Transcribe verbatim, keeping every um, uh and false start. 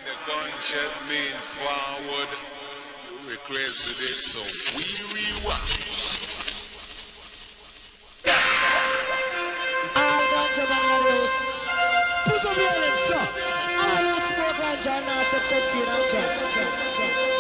the gunshot means forward. You requested it, so we rewind. All ganja man loose. Put up your lips up. All who smoke ganja now to cocaine and crack.